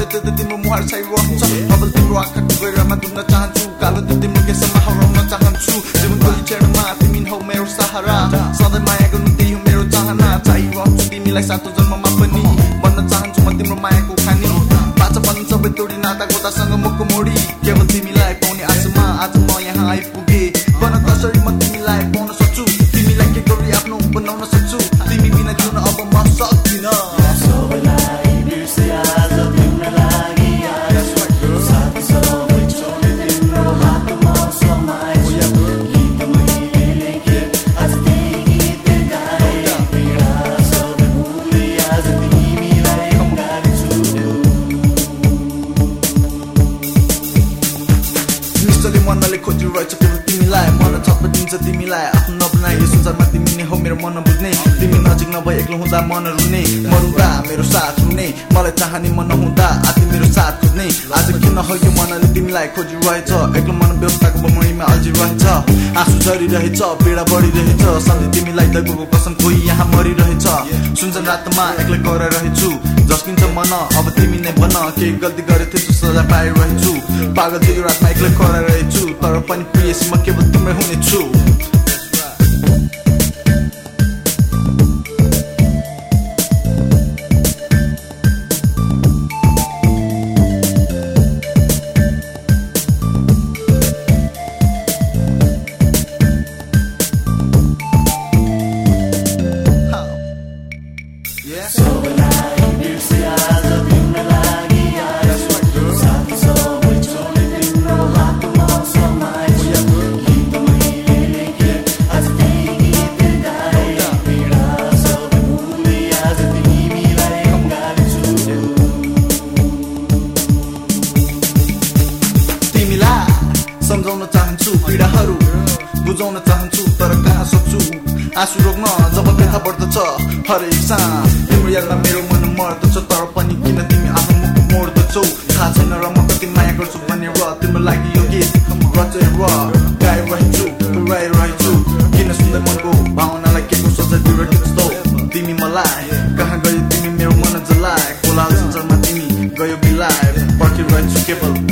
त्यति तिम्रो मुहार छाइरहन्छ अब तिम्रो आँखाको गहिरामा डुब्न चाहन्छु कालो त्यो तिम्रो केसमा हराउन चाहन्छु जीवनको क्षणमा तिमी हौ मेरो सहारा सधैँ माया गर्नु त्यही हो मेरो चाहना चाहिरहन्छु तिमीलाई सातो जन्ममा पनि भन्न चाहन्छु म तिम्रो मायाको खानी बचपन सबै तोडी नाता गोतासँग मुखको मोडी केवल तिमीलाई पाउने आशामा आज म यहाँ आइपुगे भन कसरी म तिमीलाई पाउन सक्छु तिमीलाई के गरी आफ्नो बनाउन सक्छु तिमी बिना जिउन अब म सक्दिन मनले खोजिरहेछ केवल तिमीलाई मन छप्पदिन्छ तिमीलाई आफ्नो नबनाए यो संसारमा तिमी नै हौ मेरो मन बुझ्ने तिमी नजिक नभए एक्लो हुँदा मन रुने मरुँदा मेरो साथ रुने मलाई चाहने मन नहुँदा आदि मेरो साथ खोज्ने आज किन हो यो मनले तिमीलाई खोजिरहेछ एक्लो मन व्यवस्थाको बमणीमा अल्झिरहेछ आँसु झरिरहेछ पीडा बढिरहेछ सधैँ तिमीलाई दैवको कसम कोही यहाँ मरिरहेछ सुनसान रातमा एक्लै कराइरहेछु झस्किन्छ मन अब तिमी नै भन केही गल्ती गरेको थिएछु सजाय पाइरहेछु पागल थियो रातमा एक्लै कराइरहेछु तर पनि प्रियसी म केवल तिम्रै हुनेछु सम्झाउन चाहन्छु पीडाहरू बुझाउन चाहन्छु तर कहाँ सक्छु आँसु रोक्न जब व्यथा बढ्दछ हरेक सास तिम्रो यादमा मेरो मन मर्दछ तर पनि किन तिमी आफ्नो मुख मोड्दछौ थाहा छैन र म कति माया गर्छु भनेर तिम्रो लागि यो गीत रचेर गाइरहेछु किन सुन्दै मनको भावनालाई के को सोचाइ दिइरहेछौ तिमी मलाई कहाँ गयो तिमी मेरो मन जलाए कोलाहल संसारमा तिमी गयो बिलाए पर्खिरहेछु केवल